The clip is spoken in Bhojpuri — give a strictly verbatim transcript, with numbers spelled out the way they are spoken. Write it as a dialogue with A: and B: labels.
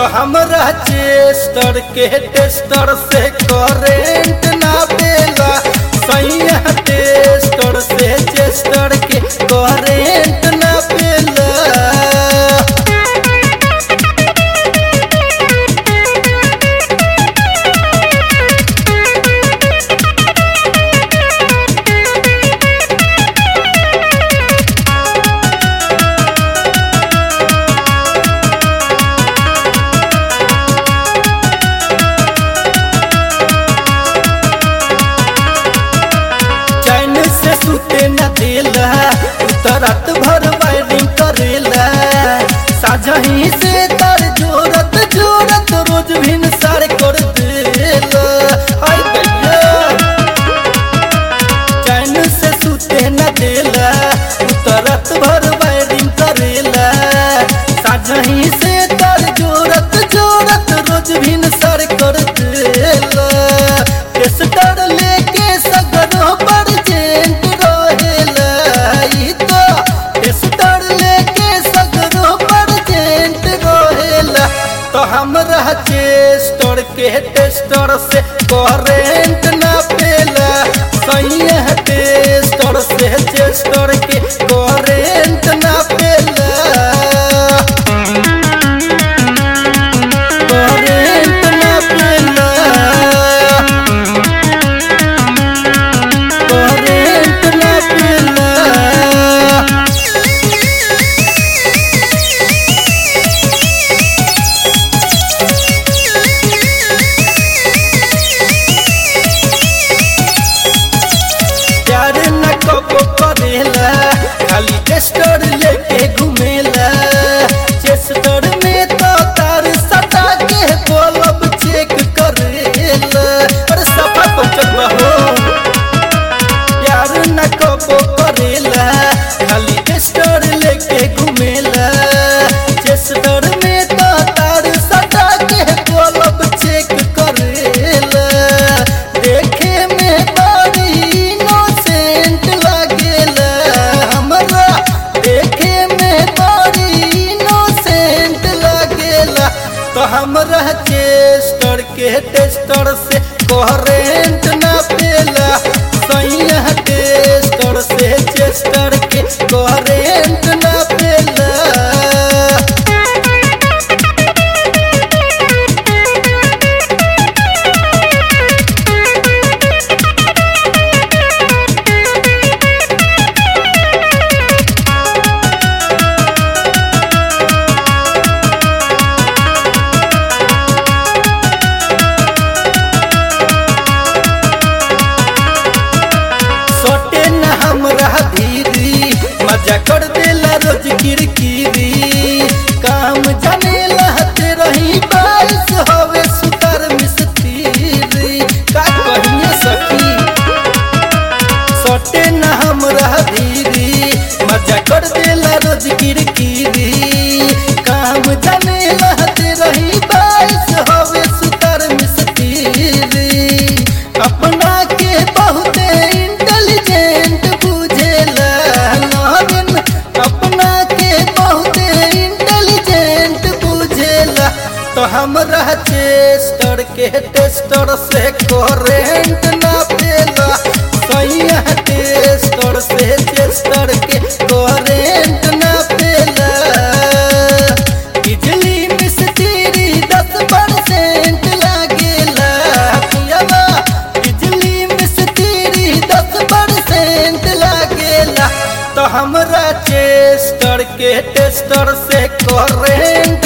A: हमरा चेस्टर के टेस्टर से करेंट ना पेला सैया टेस्टर से चेस्टर के करेंट ना पेला। सुते न देला रात भर वायरिंग करेला साझही से तार जोरत जोरत रोज भिन सार कर देला। हाय भैया चैन से सुते न देला रात भर वायरिंग करेला साझही से तार जोरत जोरत रोज भिन सार कर देला। टेस्टर लेके सगरो पर तो हमरा चेस्टर के टेस्टर से करेंट ना पेला सैया टेस्टर से चेस्टर के करेंट ना पेला। करेंट ना पेला करेंट ना पेला। करेला खाली टेस्टर लेके घूमेला चेस्टर में तो तार सटा के बल्ब चेक करेला। अरे सफा पहुंचल हो यार न कबो करेला खाली टेस्टर लेके घूमेला चेस्टर में तो तार सटा के बल्ब चेक करेला। देखे में बड़ी इनोसेंट लागेला हमरा देखे में बड़ी इनोसेंट लागेला। तो हमरा चेस्टर के टेस्टर से करेंट ना पेला सैया टेस्टर से चेस्टर के करेंट ना पेला। मजा कर देला रोज किरकिरी काम जानेला हते रही बारिश हवे सुतार मिस्त्री का कहिए सखी सटे न हमरा धीरी मजा कर देला रोज किरकिरी काम जानेला हते रही बारिश हवे सुतार मिस्त्री। अपना के बहुत इंटेलिजेंट बुझेला अपना के बहुत इंटेलिजेंट बुझेला। तो हमरा चेस्टर के टेस्टर से करेंट ना पेला सैया टेस्टर से चेस्टर के करेंट ना पेला। बिजली मिस्त्री दस परसेंट लागेला पियावा बिजली मिस्त्री दस परसेंट लागेला। तो हमरा चेस्टर के टेस्टर से करेंट